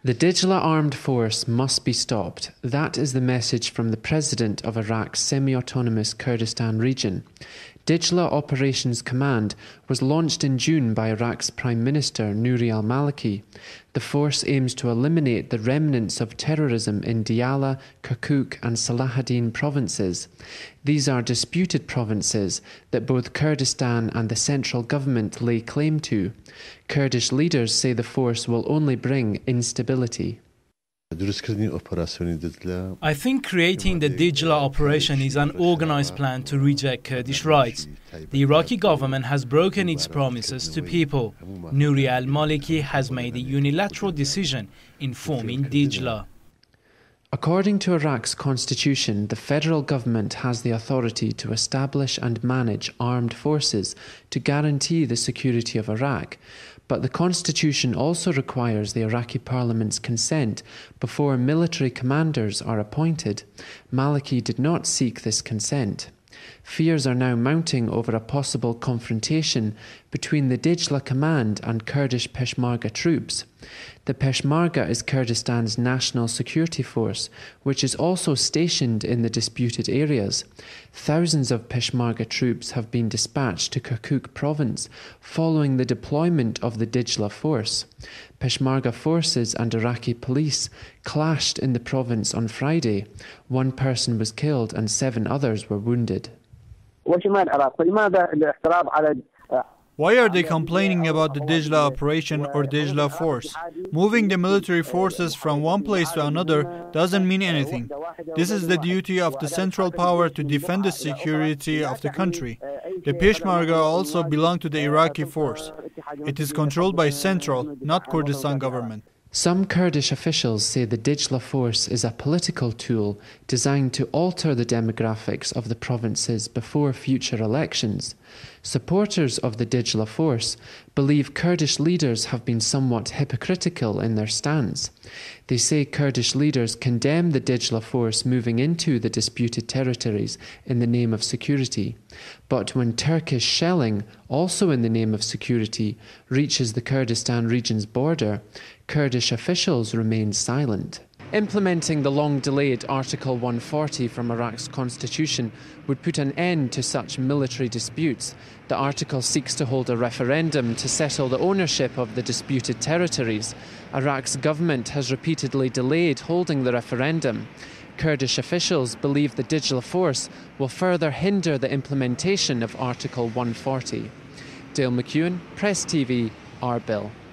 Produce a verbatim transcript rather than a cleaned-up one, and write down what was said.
The Dijla armed force must be stopped. That is the message from the president of Iraq's semi-autonomous Kurdistan region. Dijla Operations Command was launched in June by Iraq's Prime Minister Nouri al-Maliki. The force aims to eliminate the remnants of terrorism in Diyala, Kirkuk and Salahuddin provinces. These are disputed provinces that both Kurdistan and the central government lay claim to. Kurdish leaders say the force will only bring instability. I think creating the Dijla operation is an organized plan to reject Kurdish rights. The Iraqi government has broken its promises to people. Nouri al-Maliki has made a unilateral decision in forming Dijla. According to Iraq's constitution, the federal government has the authority to establish and manage armed forces to guarantee the security of Iraq. But the constitution also requires the Iraqi parliament's consent before military commanders are appointed. Maliki did not seek this consent. Fears are now mounting over a possible confrontation between the Dijla command and Kurdish Peshmerga troops. The Peshmerga is Kurdistan's national security force, which is also stationed in the disputed areas. Thousands of Peshmerga troops have been dispatched to Kirkuk province following the deployment of the Dijla force. Peshmerga forces and Iraqi police clashed in the province on Friday. One person was killed and seven others were wounded. Why are they complaining about the Dijla operation or Dijla force? Moving the military forces from one place to another doesn't mean anything. This is the duty of the central power to defend the security of the country. The Peshmerga also belong to the Iraqi force. It is controlled by central, not Kurdistan government. Some Kurdish officials say the Dijla force is a political tool designed to alter the demographics of the provinces before future elections. Supporters of the Dijla force believe Kurdish leaders have been somewhat hypocritical in their stance. They say Kurdish leaders condemn the Dijla force moving into the disputed territories in the name of security. But when Turkish shelling, also in the name of security, reaches the Kurdistan region's border, Kurdish officials remain silent. Implementing the long-delayed Article one forty from Iraq's constitution would put an end to such military disputes. The article seeks to hold a referendum to settle the ownership of the disputed territories. Iraq's government has repeatedly delayed holding the referendum. Kurdish officials believe the Dijla force will further hinder the implementation of Article one forty. Dale McEwen, Press T V, Arbil.